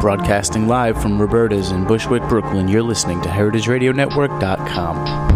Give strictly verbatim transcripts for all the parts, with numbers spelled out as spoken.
Broadcasting live from Roberta's in Bushwick, Brooklyn, you're listening to heritage radio network dot com.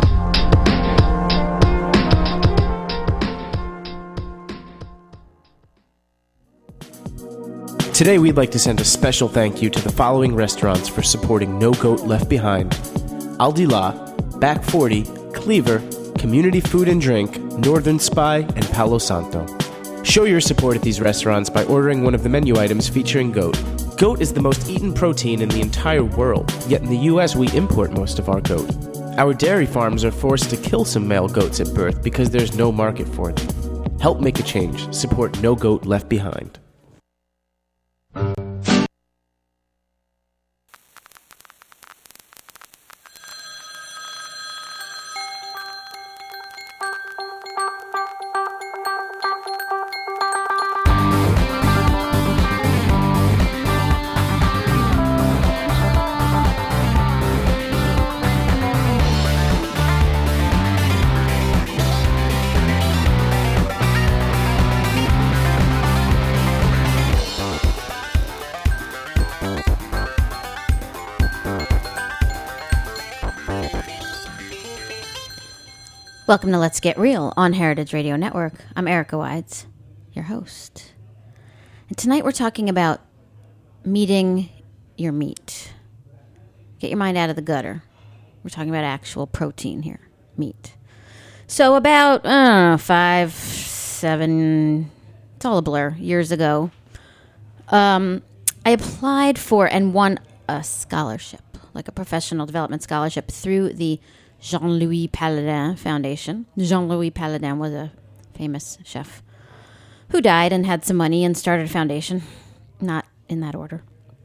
Today we'd like to send a special thank you to the following restaurants for supporting No Goat Left Behind: Aldi La, Back forty, Cleaver, Community Food and Drink, Northern Spy, and Palo Santo. Show your support at these restaurants by ordering one of the menu items featuring goat. Goat is the most eaten protein in the entire world, yet in the U S we import most of our goat. Our dairy farms are forced to kill some male goats at birth because there's no market for them. Help make a change. Support No Goat Left Behind. Welcome to Let's Get Real on Heritage Radio Network. I'm Erica Wides, your host. And tonight we're talking about meeting your meat. Get your mind out of the gutter. We're talking about actual protein here, meat. So about uh, five, seven, it's all a blur, years ago, um, I applied for and won a scholarship, like a professional development scholarship through the Jean-Louis Paladin Foundation. Jean-Louis Paladin was a famous chef who died and had some money and started a foundation. Not in that order.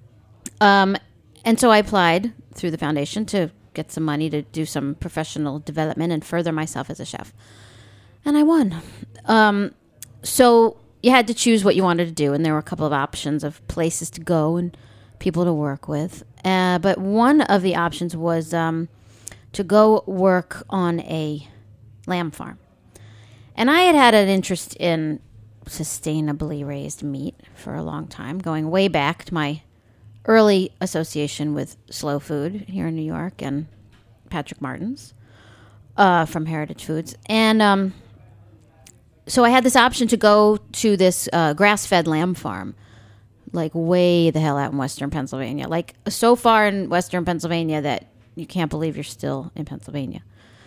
Um, and so I applied through the foundation to get some money to do some professional development and further myself as a chef. And I won. Um, so you had to choose what you wanted to do, and there were a couple of options of places to go and people to work with. Uh, but one of the options was Um, to go work on a lamb farm. And I had had an interest in sustainably raised meat for a long time, going way back to my early association with Slow Food here in New York and Patrick Martin's uh, from Heritage Foods. And um, so I had this option to go to this uh, grass-fed lamb farm, like way the hell out in western Pennsylvania, like so far in western Pennsylvania that you can't believe you're still in Pennsylvania.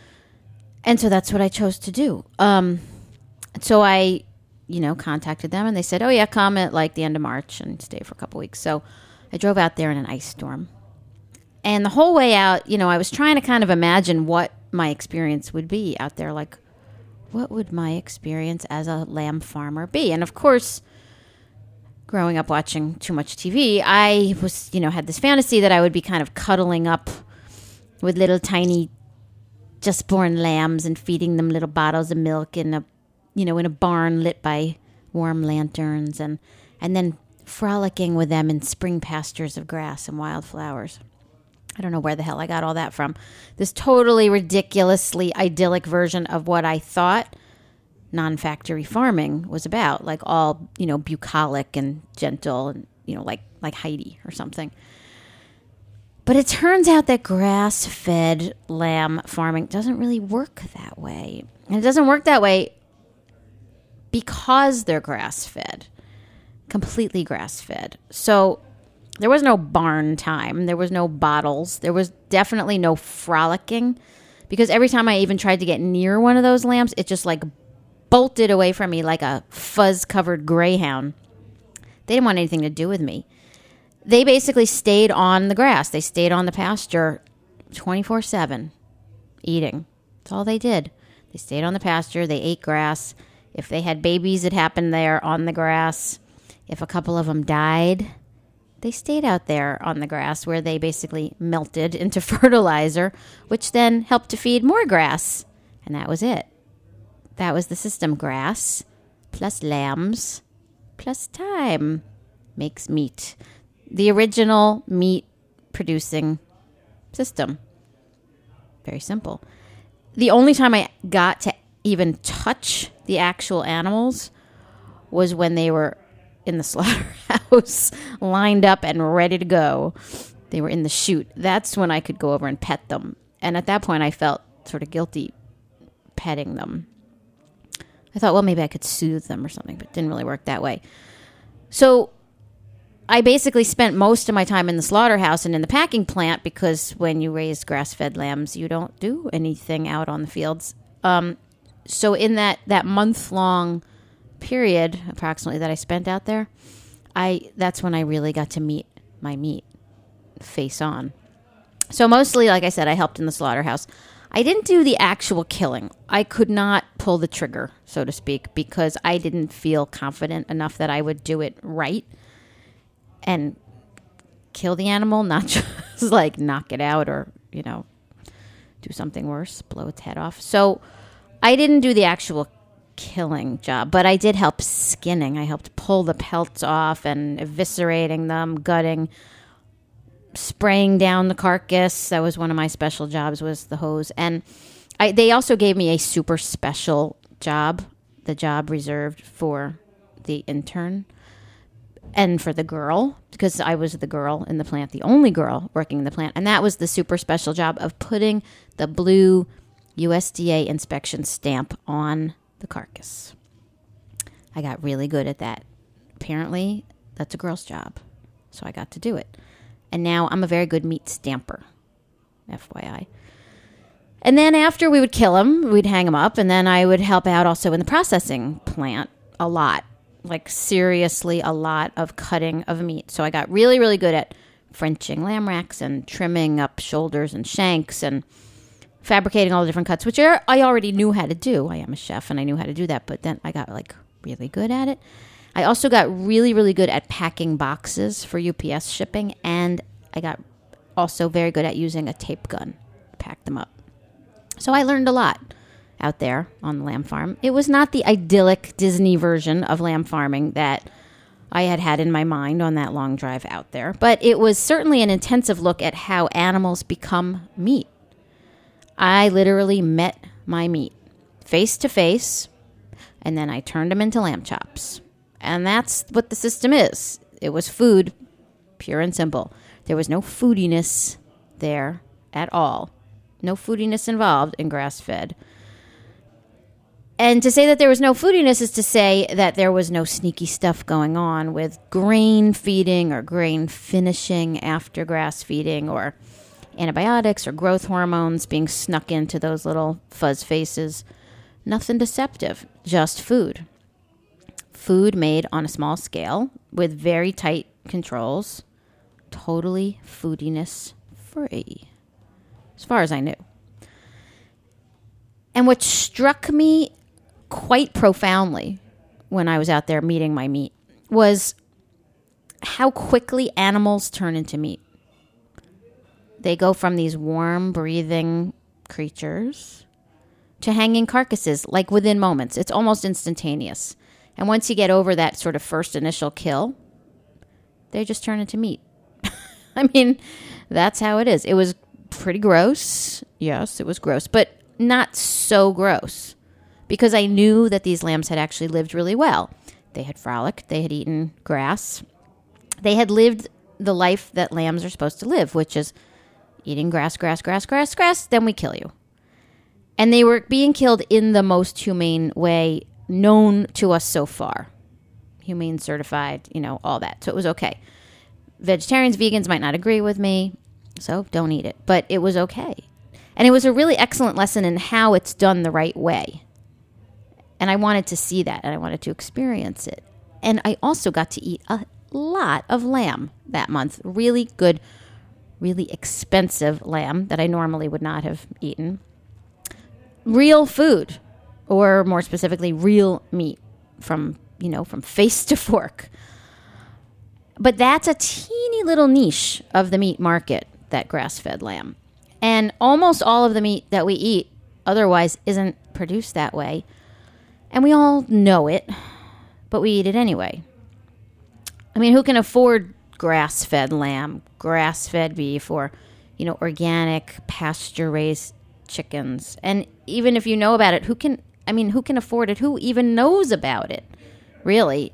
And so that's what I chose to do. Um, so I, you know, contacted them and they said, oh yeah, come at like the end of March and stay for a couple weeks. So I drove out there in an ice storm. And the whole way out, you know, I was trying to kind of imagine what my experience would be out there. Like, what would my experience as a lamb farmer be? And of course, growing up watching too much T V, I was, you know, had this fantasy that I would be kind of cuddling up with little tiny just born lambs and feeding them little bottles of milk in a, you know, in a barn lit by warm lanterns, and and then frolicking with them in spring pastures of grass and wildflowers. I don't know where the hell I got all that from. This totally ridiculously idyllic version of what I thought non-factory farming was about, like all, you know, bucolic and gentle and, you know, like like Heidi or something. But it turns out that grass-fed lamb farming doesn't really work that way. And it doesn't work that way because they're grass-fed, completely grass-fed. So there was no barn time. There was no bottles. There was definitely no frolicking, because every time I even tried to get near one of those lambs, it just like bolted away from me like a fuzz-covered greyhound. They didn't want anything to do with me. They basically stayed on the grass. They stayed on the pasture twenty-four seven, eating. That's all they did. They stayed on the pasture. They ate grass. If they had babies, it happened there on the grass. If a couple of them died, they stayed out there on the grass, where they basically melted into fertilizer, which then helped to feed more grass. And that was it. That was the system. Grass plus lambs plus time makes meat. The original meat producing system. Very simple. The only time I got to even touch the actual animals was when they were in the slaughterhouse, lined up and ready to go. They were in the chute. That's when I could go over and pet them. And at that point, I felt sort of guilty petting them. I thought, well, maybe I could soothe them or something, but it didn't really work that way. So I basically spent most of my time in the slaughterhouse and in the packing plant, because when you raise grass-fed lambs, you don't do anything out on the fields. Um, so in that, that month-long period, approximately, that I spent out there, I that's when I really got to meet my meat face on. So mostly, like I said, I helped in the slaughterhouse. I didn't do the actual killing. I could not pull the trigger, so to speak, because I didn't feel confident enough that I would do it right and kill the animal, not just like knock it out or, you know, do something worse, blow its head off. So I didn't do the actual killing job, but I did help skinning. I helped pull the pelts off and eviscerating them, gutting, spraying down the carcass. That was one of my special jobs, was the hose. And I, they also gave me a super special job, the job reserved for the intern and for the girl, because I was the girl in the plant, the only girl working in the plant. And that was the super special job of putting the blue U S D A inspection stamp on the carcass. I got really good at that. Apparently, that's a girl's job, so I got to do it. And now I'm a very good meat stamper, F Y I. And then after we would kill them, we'd hang them up, and then I would help out also in the processing plant a lot, like seriously a lot of cutting of meat. So I got really, really good at Frenching lamb racks and trimming up shoulders and shanks and fabricating all the different cuts, which are, I already knew how to do. I am a chef and I knew how to do that, but then I got like really good at it. I also got really, really good at packing boxes for U P S shipping, and I got also very good at using a tape gun to pack them up. So I learned a lot out there on the lamb farm. It was not the idyllic Disney version of lamb farming that I had had in my mind on that long drive out there, but it was certainly an intensive look at how animals become meat. I literally met my meat face to face, and then I turned them into lamb chops. And that's what the system is. It was food, pure and simple. There was no foodiness there at all. No foodiness involved in grass-fed. And to say that there was no foodiness is to say that there was no sneaky stuff going on with grain feeding or grain finishing after grass feeding, or antibiotics or growth hormones being snuck into those little fuzz faces. Nothing deceptive, just food. Food made on a small scale with very tight controls, totally foodiness free, as far as I knew. And what struck me quite profoundly when I was out there meeting my meat was how quickly animals turn into meat. They go from these warm, breathing creatures to hanging carcasses, like within moments. It's almost instantaneous. And once you get over that sort of first initial kill, they just turn into meat. I mean, that's how it is. It was pretty gross. Yes, it was gross, but not so gross, because I knew that these lambs had actually lived really well. They had frolicked. They had eaten grass. They had lived the life that lambs are supposed to live, which is eating grass, grass, grass, grass, grass, then we kill you. And they were being killed in the most humane way known to us so far. Humane certified, you know, all that. So it was okay. Vegetarians, vegans might not agree with me, so don't eat it. But it was okay. And it was a really excellent lesson in how it's done the right way. And I wanted to see that, and I wanted to experience it. And I also got to eat a lot of lamb that month. Really good, really expensive lamb that I normally would not have eaten. Real food, or more specifically, real meat from, you know, from face to fork. But that's a teeny little niche of the meat market, that grass-fed lamb. And almost all of the meat that we eat otherwise isn't produced that way. And we all know it, but we eat it anyway. I mean, who can afford grass-fed lamb, grass-fed beef, or, you know, organic pasture-raised chickens? And even if you know about it, who can, I mean, who can afford it? Who even knows about it? Really?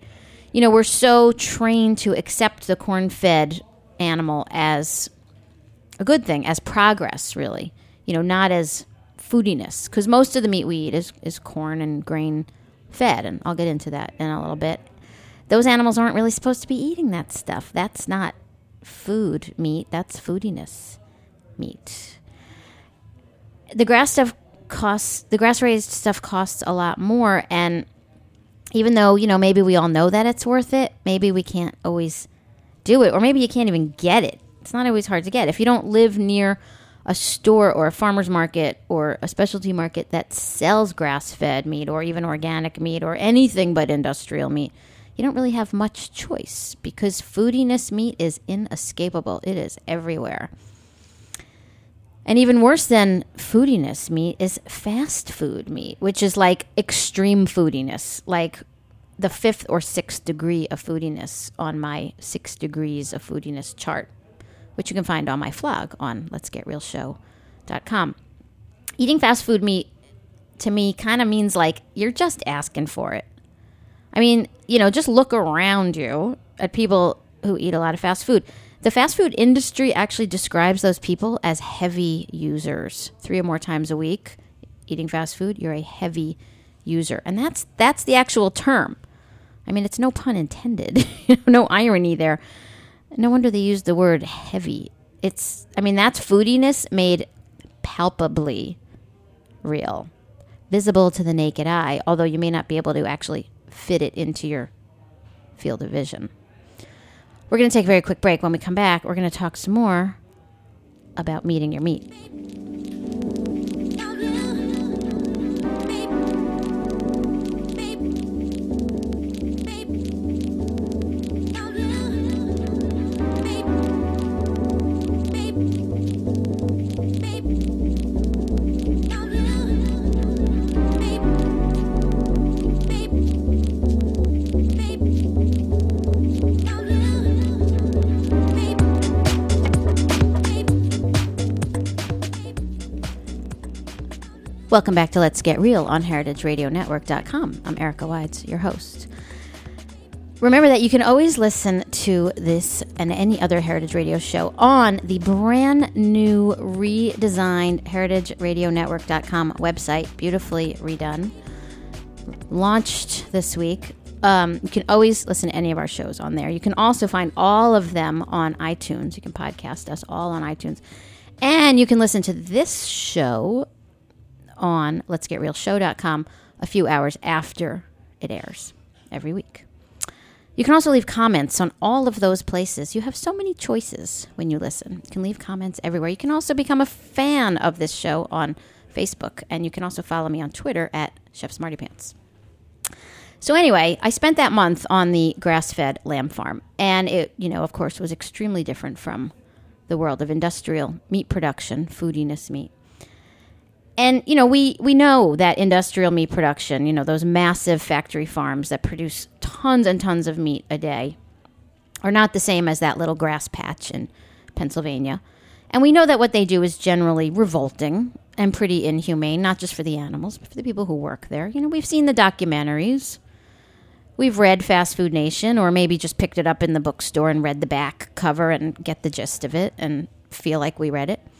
you know, we're so trained to accept the corn-fed animal as a good thing, as progress, really. You know, not as foodiness, because most of the meat we eat is, is corn and grain fed, and I'll get into that in a little bit. Those animals aren't really supposed to be eating that stuff. That's not food meat. That's foodiness meat. The grass stuff costs, the grass-raised stuff costs a lot more, and even though, you know, maybe we all know that it's worth it, maybe we can't always do it, or maybe you can't even get it. It's not always hard to get. If you don't live near a store or a farmer's market or a specialty market that sells grass-fed meat or even organic meat or anything but industrial meat, you don't really have much choice because foodiness meat is inescapable. It is everywhere. And even worse than foodiness meat is fast food meat, which is like extreme foodiness, like the fifth or sixth degree of foodiness on my six degrees of foodiness chart, which you can find on my blog on lets get real show dot com. Eating fast food meat, to me, kind of means like you're just asking for it. I mean, you know, just look around you at people who eat a lot of fast food. The fast food industry actually describes those people as heavy users. Three or more times a week, eating fast food, you're a heavy user. And that's that's the actual term. I mean, it's no pun intended. No irony there. No wonder they use the word heavy. It's, I mean, that's foodiness made palpably real, visible to the naked eye, although you may not be able to actually fit it into your field of vision. We're going to take a very quick break. When we come back, we're going to talk some more about meeting your meat. Welcome back to Let's Get Real on heritage radio network dot com. I'm Erica Wides, your host. Remember that you can always listen to this and any other Heritage Radio show on the brand new redesigned heritage radio network dot com website, beautifully redone, launched this week. Um, you can always listen to any of our shows on there. You can also find all of them on iTunes. You can podcast us all on iTunes. And you can listen to this show on lets get real show dot com a few hours after it airs every week. You can also leave comments on all of those places. You have so many choices when you listen. You can leave comments everywhere. You can also become a fan of this show on Facebook, and you can also follow me on Twitter at Chef Smarty Pants. So anyway, I spent that month on the grass-fed lamb farm, and it, you know, of course, was extremely different from the world of industrial meat production, foodiness meat. And, you know, we, we know that industrial meat production, you know, those massive factory farms that produce tons and tons of meat a day are not the same as that little grass patch in Pennsylvania. And we know that what they do is generally revolting and pretty inhumane, not just for the animals, but for the people who work there. You know, we've seen the documentaries. We've read Fast Food Nation, or maybe just picked it up in the bookstore and read the back cover and get the gist of it and feel like we read it.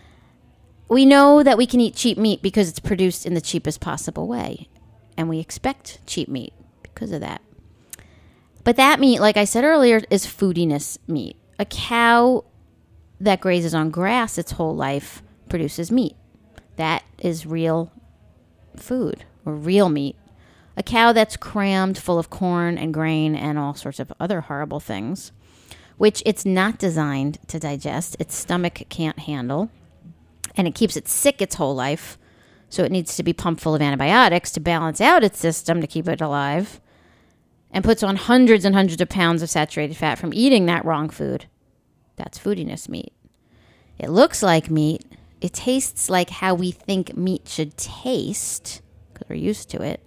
We know that we can eat cheap meat because it's produced in the cheapest possible way. And we expect cheap meat because of that. But that meat, like I said earlier, is foodiness meat. A cow that grazes on grass its whole life produces meat. That is real food, or real meat. A cow that's crammed full of corn and grain and all sorts of other horrible things, which it's not designed to digest, its stomach can't handle. And it keeps it sick its whole life, so it needs to be pumped full of antibiotics to balance out its system to keep it alive, and puts on hundreds and hundreds of pounds of saturated fat from eating that wrong food. That's foodiness meat. It looks like meat. It tastes like how we think meat should taste, because we're used to it.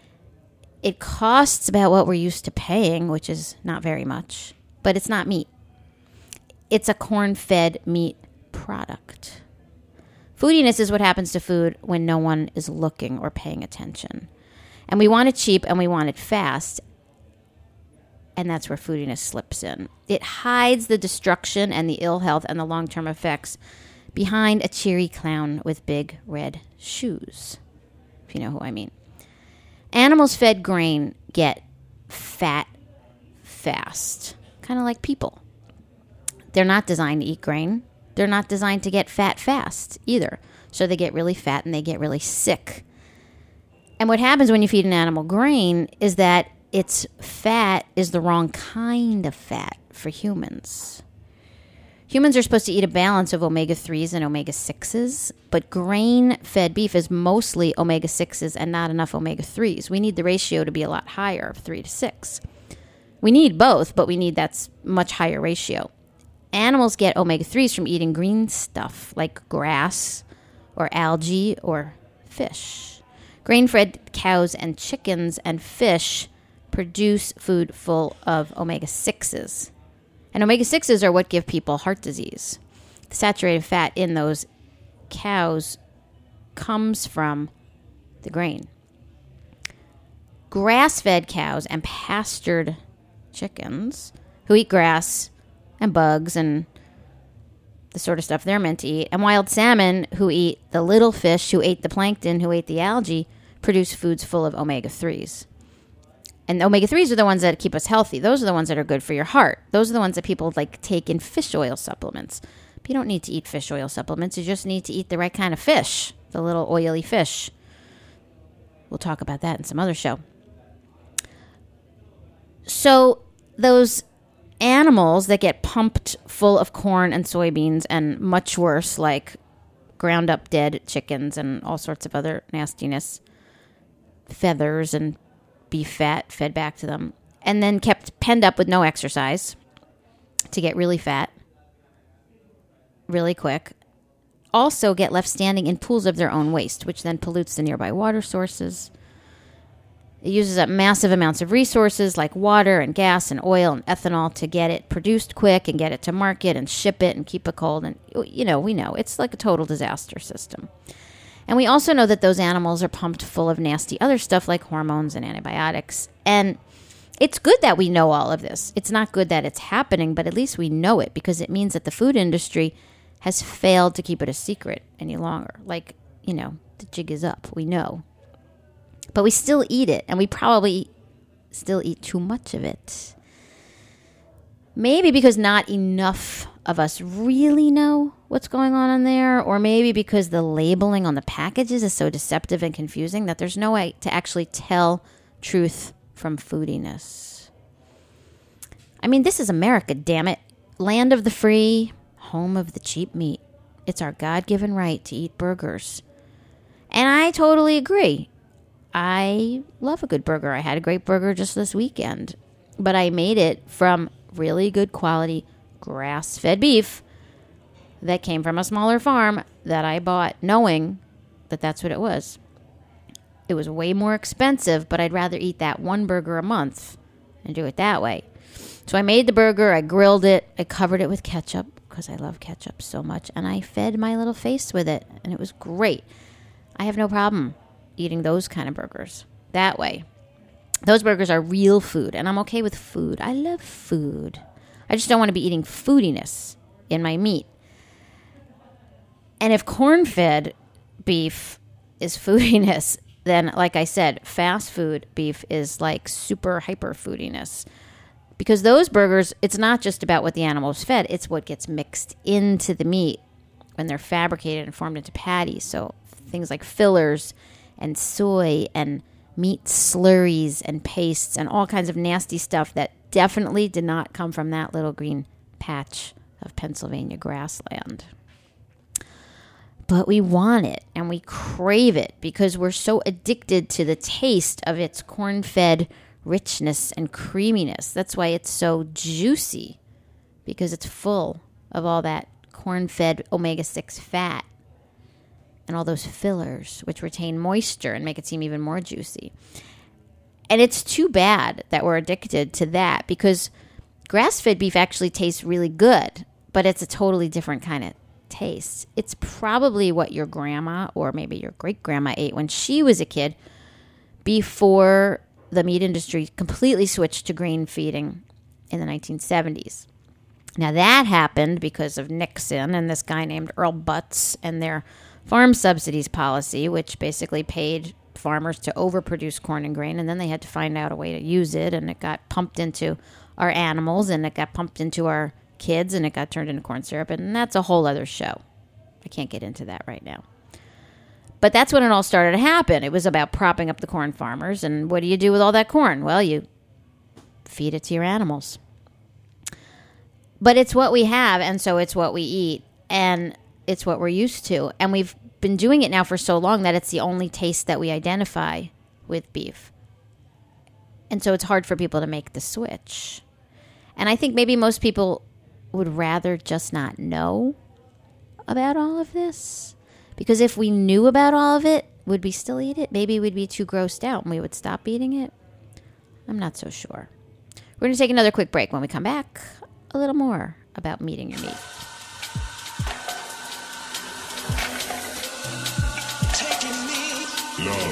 It costs about what we're used to paying, which is not very much, but it's not meat. It's a corn-fed meat product. Foodiness is what happens to food when no one is looking or paying attention. And we want it cheap and we want it fast. And that's where foodiness slips in. It hides the destruction and the ill health and the long-term effects behind a cheery clown with big red shoes, if you know who I mean. Animals fed grain get fat fast, kind of like people. They're not designed to eat grain. They're not designed to get fat fast either. So they get really fat and they get really sick. And what happens when you feed an animal grain is that its fat is the wrong kind of fat for humans. Humans are supposed to eat a balance of omega threes and omega sixes, but grain-fed beef is mostly omega sixes and not enough omega threes. We need the ratio to be a lot higher, three to six. We need both, but we need that much higher ratio. Animals get omega threes from eating green stuff like grass or algae or fish. Grain-fed cows and chickens and fish produce food full of omega sixes. And omega sixes are what give people heart disease. The saturated fat in those cows comes from the grain. Grass-fed cows and pastured chickens who eat grass and bugs and the sort of stuff they're meant to eat, and wild salmon who eat the little fish, who ate the plankton, who ate the algae, produce foods full of omega threes. And omega threes are the ones that keep us healthy. Those are the ones that are good for your heart. Those are the ones that people like take in fish oil supplements. But you don't need to eat fish oil supplements. You just need to eat the right kind of fish, the little oily fish. We'll talk about that in some other show. So those animals that get pumped full of corn and soybeans and much worse, like ground up dead chickens and all sorts of other nastiness, feathers and beef fat fed back to them, and then kept penned up with no exercise to get really fat really quick, also get left standing in pools of their own waste, which then pollutes the nearby water sources. It uses up massive amounts of resources like water and gas and oil and ethanol to get it produced quick and get it to market and ship it and keep it cold. And, you know, we know it's like a total disaster system. And we also know that those animals are pumped full of nasty other stuff like hormones and antibiotics. And it's good that we know all of this. It's not good that it's happening, but at least we know it because it means that the food industry has failed to keep it a secret any longer. Like, you know, the jig is up. We know. But we still eat it, and we probably still eat too much of it. Maybe because not enough of us really know what's going on in there, or maybe because the labeling on the packages is so deceptive and confusing that there's no way to actually tell truth from foodiness. I mean, this is America, damn it. Land of the free, home of the cheap meat. It's our God-given right to eat burgers. And I totally agree. I love a good burger. I had a great burger just this weekend, but I made it from really good quality grass-fed beef that came from a smaller farm that I bought knowing that that's what it was. It was way more expensive, but I'd rather eat that one burger a month and do it that way. So I made the burger, I grilled it, I covered it with ketchup because I love ketchup so much, and I fed my little face with it, and it was great. I have no problem eating those kind of burgers that way. Those burgers are real food, and I'm okay with food. I love food. I just don't want to be eating foodiness in my meat. And if corn-fed beef is foodiness, then, like I said, fast food beef is like super hyper foodiness. Because those burgers, it's not just about what the animal is fed, it's what gets mixed into the meat when they're fabricated and formed into patties. So things like fillers and soy and meat slurries and pastes and all kinds of nasty stuff that definitely did not come from that little green patch of Pennsylvania grassland. But we want it and we crave it because we're so addicted to the taste of its corn-fed richness and creaminess. That's why it's so juicy, because it's full of all that corn-fed omega six fat and all those fillers, which retain moisture and make it seem even more juicy. And it's too bad that we're addicted to that, because grass-fed beef actually tastes really good, but it's a totally different kind of taste. It's probably what your grandma or maybe your great-grandma ate when she was a kid before the meat industry completely switched to grain feeding in the nineteen seventies. Now, that happened because of Nixon and this guy named Earl Butz and their farm subsidies policy, which basically paid farmers to overproduce corn and grain, and then they had to find out a way to use it, and it got pumped into our animals, and it got pumped into our kids, and it got turned into corn syrup, and that's a whole other show. I can't get into that right now. But that's when it all started to happen. It was about propping up the corn farmers, and what do you do with all that corn? Well, you feed it to your animals. But it's what we have, and so it's what we eat, and it's what we're used to. And we've been doing it now for so long that it's the only taste that we identify with beef. And so it's hard for people to make the switch. And I think maybe most people would rather just not know about all of this. Because if we knew about all of it, would we still eat it? Maybe we'd be too grossed out and we would stop eating it. I'm not so sure. We're going to take another quick break. When we come back, a little more about meeting your meat. Taking me low.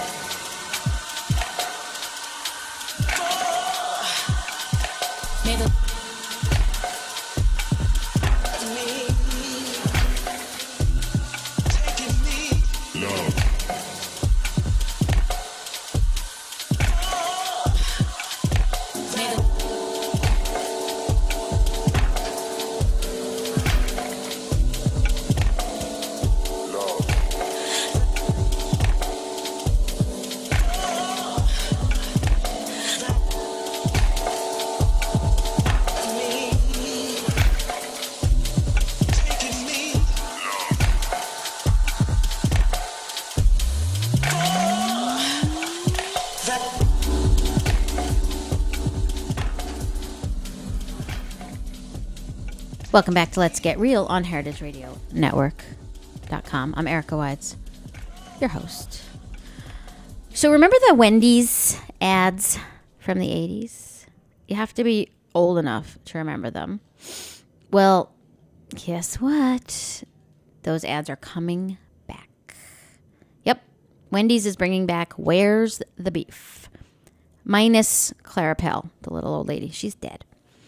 Welcome back to Let's Get Real on heritage radio network dot com. I'm Erica Wides, your host. So remember the Wendy's ads from the eighties? You have to be old enough to remember them. Well, guess what? Those ads are coming back. Yep, Wendy's is bringing back Where's the Beef? Minus Clara Pell, the little old lady. She's dead.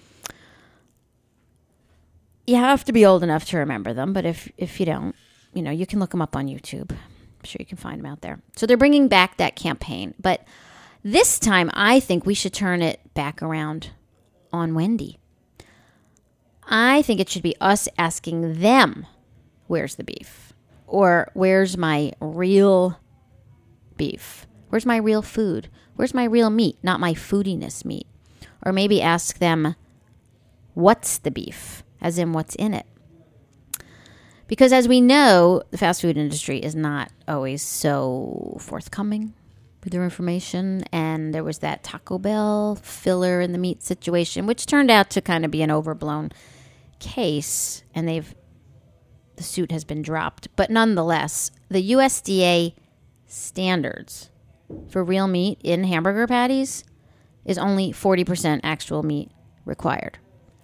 You have to be old enough to remember them, but if if you don't, you know, you can look them up on YouTube. I'm sure you can find them out there. So they're bringing back that campaign. But this time, I think we should turn it back around on Wendy. I think it should be us asking them, where's the beef? Or where's my real beef? Where's my real food? Where's my real meat, not my foodiness meat? Or maybe ask them, what's the beef? As in what's in it. Because as we know, the fast food industry is not always so forthcoming with their information. And there was that Taco Bell filler in the meat situation, which turned out to kind of be an overblown case. And they've the suit has been dropped. But nonetheless, the U S D A standards for real meat in hamburger patties is only forty percent actual meat required.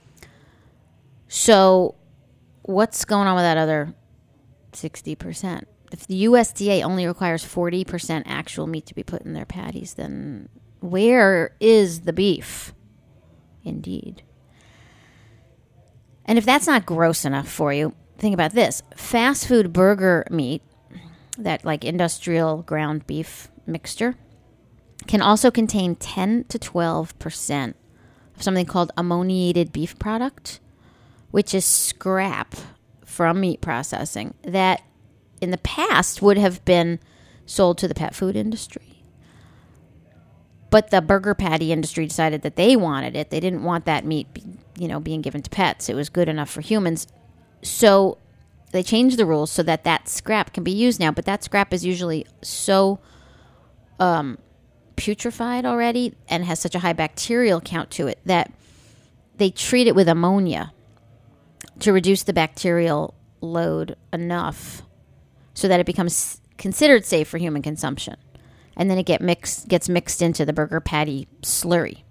So what's going on with that other sixty percent? If the U S D A only requires forty percent actual meat to be put in their patties, then where is the beef? Indeed. And if that's not gross enough for you, think about this. Fast food burger meat, that like industrial ground beef mixture, can also contain ten to twelve percent of something called ammoniated beef product, which is scrap from meat processing that in the past would have been sold to the pet food industry. But the burger patty industry decided that they wanted it. They didn't want that meat, you know, being given to pets. It was good enough for humans. So they changed the rules so that that scrap can be used now. But that scrap is usually so um, putrefied already and has such a high bacterial count to it that they treat it with ammonia to reduce the bacterial load enough so that it becomes considered safe for human consumption. And then it get mixed, gets mixed into the burger patty slurry.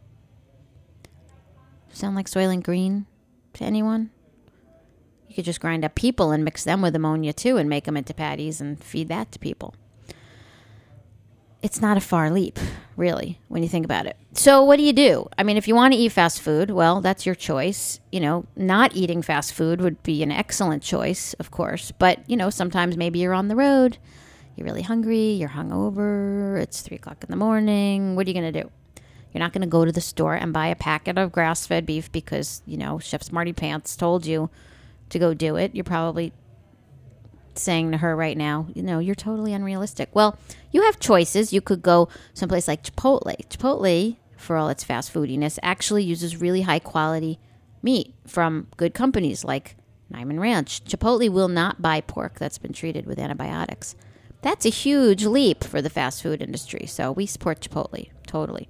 Sound like Soylent Green to anyone? You could just grind up people and mix them with ammonia too and make them into patties and feed that to people. It's not a far leap, really, when you think about it. So what do you do? I mean, if you want to eat fast food, well, that's your choice. You know, not eating fast food would be an excellent choice, of course. But, you know, sometimes maybe you're on the road, you're really hungry, you're hungover, it's three o'clock in the morning. What are you going to do? You're not going to go to the store and buy a packet of grass-fed beef because, you know, Chef Smarty Pants told you to go do it. You're probably saying to her right now, you know, you're totally unrealistic. Well, you have choices. You could go someplace like Chipotle. Chipotle, for all its fast foodiness, actually uses really high-quality meat from good companies like Niman Ranch. Chipotle will not buy pork that's been treated with antibiotics. That's a huge leap for the fast food industry. So we support Chipotle, totally.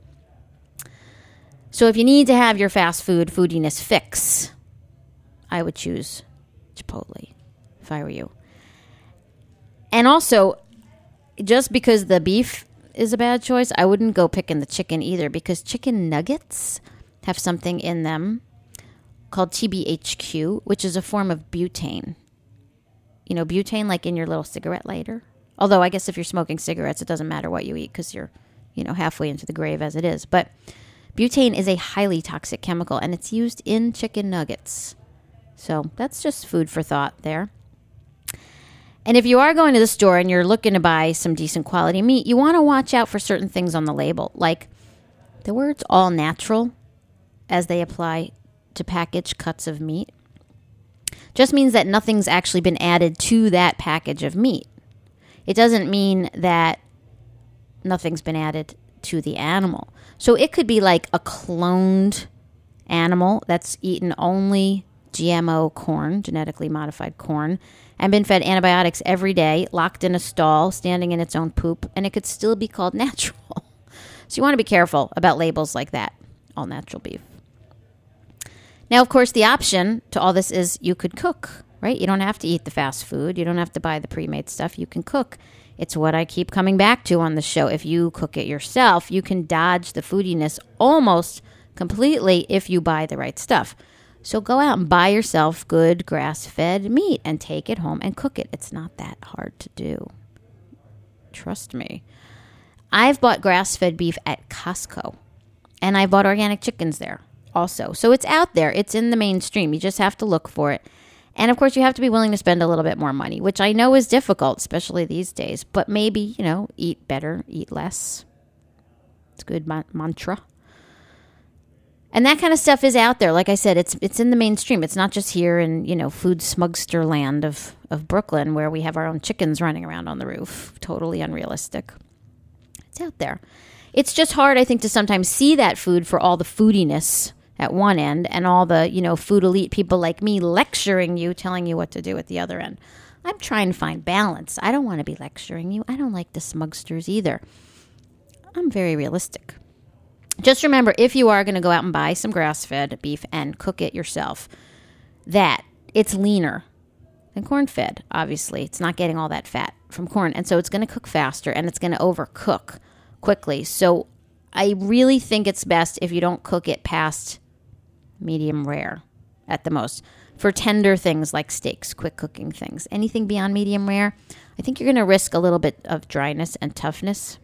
So if you need to have your fast food foodiness fix, I would choose Chipotle if I were you. And also, just because the beef is a bad choice, I wouldn't go picking the chicken either, because chicken nuggets have something in them called T B H Q, which is a form of butane. You know, butane like in your little cigarette lighter. Although I guess if you're smoking cigarettes, it doesn't matter what you eat because you're, you know, halfway into the grave as it is. But butane is a highly toxic chemical, and it's used in chicken nuggets. So that's just food for thought there. And if you are going to the store and you're looking to buy some decent quality meat, you want to watch out for certain things on the label, like the words all natural as they apply to packaged cuts of meat. Just means that nothing's actually been added to that package of meat. It doesn't mean that nothing's been added to the animal. So it could be like a cloned animal that's eaten only G M O corn, genetically modified corn, and been fed antibiotics every day, locked in a stall, standing in its own poop, and it could still be called natural. So you want to be careful about labels like that, all natural beef. Now, of course, the option to all this is you could cook, right? You don't have to eat the fast food. You don't have to buy the pre-made stuff. You can cook. It's what I keep coming back to on the show. If you cook it yourself, you can dodge the foodiness almost completely if you buy the right stuff. So go out and buy yourself good grass-fed meat and take it home and cook it. It's not that hard to do. Trust me. I've bought grass-fed beef at Costco, and I bought organic chickens there also. So it's out there. It's in the mainstream. You just have to look for it. And, of course, you have to be willing to spend a little bit more money, which I know is difficult, especially these days. But maybe, you know, eat better, eat less. It's a good ma- mantra. And that kind of stuff is out there. Like I said, it's it's in the mainstream. It's not just here in, you know, food smugster land of, of Brooklyn where we have our own chickens running around on the roof. Totally unrealistic. It's out there. It's just hard, I think, to sometimes see that food for all the foodiness at one end and all the, you know, food elite people like me lecturing you, telling you what to do at the other end. I'm trying to find balance. I don't want to be lecturing you. I don't like the smugsters either. I'm very realistic. Just remember, if you are going to go out and buy some grass-fed beef and cook it yourself, that it's leaner than corn-fed, obviously. It's not getting all that fat from corn, and so it's going to cook faster, and it's going to overcook quickly. So I really think it's best if you don't cook it past medium rare at the most. For tender things like steaks, quick cooking things, anything beyond medium rare, I think you're going to risk a little bit of dryness and toughness.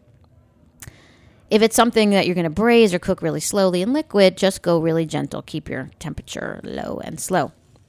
If it's something that you're going to braise or cook really slowly in liquid, just go really gentle. Keep your temperature low and slow.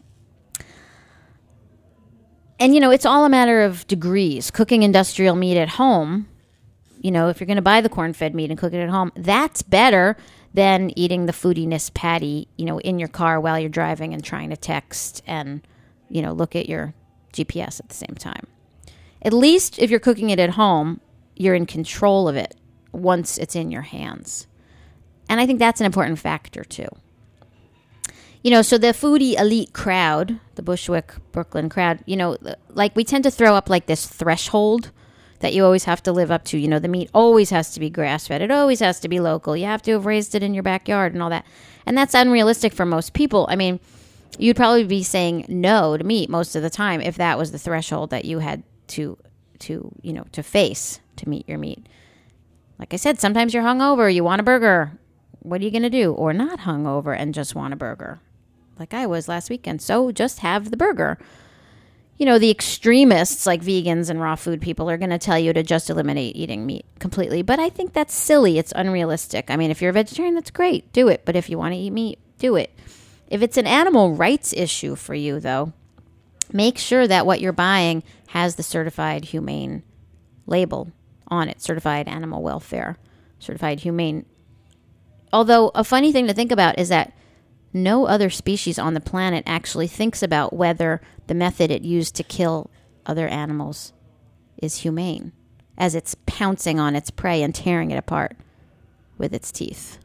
And, you know, it's all a matter of degrees. Cooking industrial meat at home, you know, if you're going to buy the corn-fed meat and cook it at home, that's better than eating the foodiness patty, you know, in your car while you're driving and trying to text and, you know, look at your G P S at the same time. At least if you're cooking it at home, you're in control of it once it's in your hands. And I think that's an important factor too. You know, so the foodie elite crowd, the Bushwick, Brooklyn crowd, you know, like we tend to throw up like this threshold that you always have to live up to. You know, the meat always has to be grass-fed. It always has to be local. You have to have raised it in your backyard and all that. And that's unrealistic for most people. I mean, you'd probably be saying no to meat most of the time if that was the threshold that you had to, to you know, to face to meet your meat. Like I said, sometimes you're hungover, you want a burger. What are you going to do? Or not hungover and just want a burger, like I was last weekend. So just have the burger. you know, the extremists like vegans and raw food people are going to tell you to just eliminate eating meat completely. But I think that's silly. It's unrealistic. I mean, if you're a vegetarian, that's great. Do it. But if you want to eat meat, do it. If it's an animal rights issue for you, though, make sure that what you're buying has the certified humane label on it. Certified animal welfare. Certified humane. Although a funny thing to think about is that no other species on the planet actually thinks about whether the method it used to kill other animals is humane, as it's pouncing on its prey and tearing it apart with its teeth.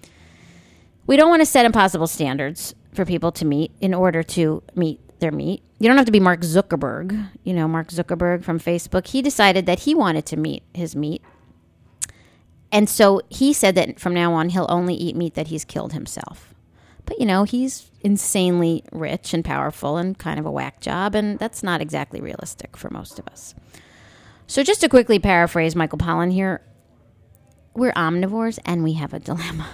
We don't want to set impossible standards for people to meet in order to meet their meat. You don't have to be Mark Zuckerberg. You know, Mark Zuckerberg from Facebook. He decided that he wanted to meet his meat. And so he said that from now on, he'll only eat meat that he's killed himself. But, you know, he's insanely rich and powerful and kind of a whack job, and that's not exactly realistic for most of us. So just to quickly paraphrase Michael Pollan here, we're omnivores and we have a dilemma.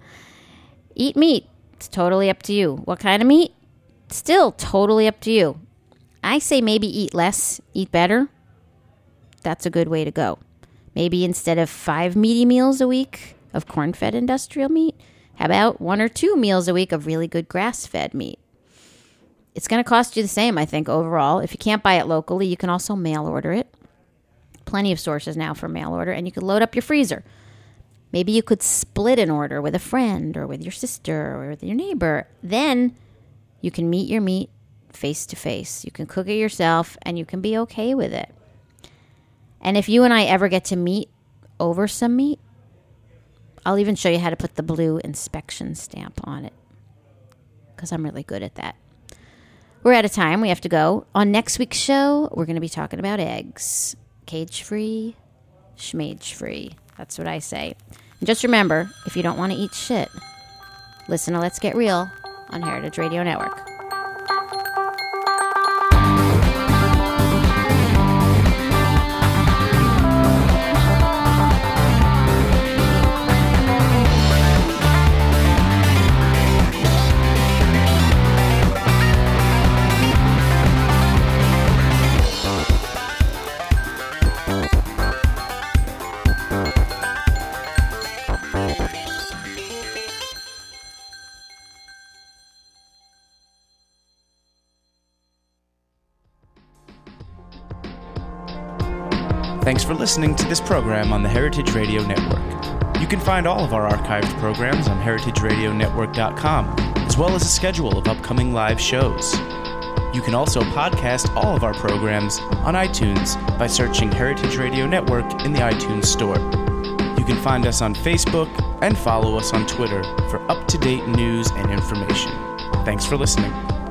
Eat meat. It's totally up to you. What kind of meat? Still totally up to you. I say maybe eat less, eat better. That's a good way to go. Maybe instead of five meaty meals a week of corn-fed industrial meat, how about one or two meals a week of really good grass-fed meat? It's going to cost you the same, I think, overall. If you can't buy it locally, you can also mail order it. Plenty of sources now for mail order, and you could load up your freezer. Maybe you could split an order with a friend or with your sister or with your neighbor. Then you can meet your meat face-to-face. You can cook it yourself, and you can be okay with it. And if you and I ever get to meet over some meat, I'll even show you how to put the blue inspection stamp on it, because I'm really good at that. We're out of time. We have to go. On next week's show, we're going to be talking about eggs. Cage-free, schmage-free. That's what I say. And just remember, if you don't want to eat shit, listen to Let's Get Real on Heritage Radio Network. Thanks for listening to this program on the Heritage Radio Network. You can find all of our archived programs on heritage radio network dot com, as well as a schedule of upcoming live shows. You can also podcast all of our programs on iTunes by searching Heritage Radio Network in the iTunes Store. You can find us on Facebook and follow us on Twitter for up-to-date news and information. Thanks for listening.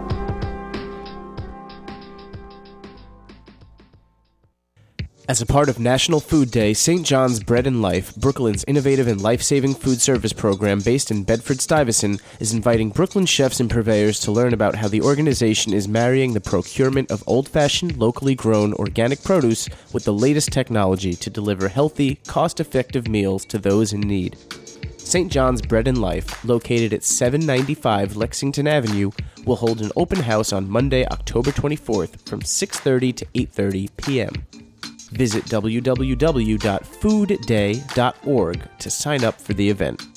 As a part of National Food Day, Saint John's Bread and Life, Brooklyn's innovative and life-saving food service program based in Bedford-Stuyvesant, is inviting Brooklyn chefs and purveyors to learn about how the organization is marrying the procurement of old-fashioned, locally grown organic produce with the latest technology to deliver healthy, cost-effective meals to those in need. Saint John's Bread and Life, located at seven ninety-five Lexington Avenue, will hold an open house on Monday, October twenty-fourth from six thirty to eight thirty p.m. Visit w w w dot food day dot org to sign up for the event.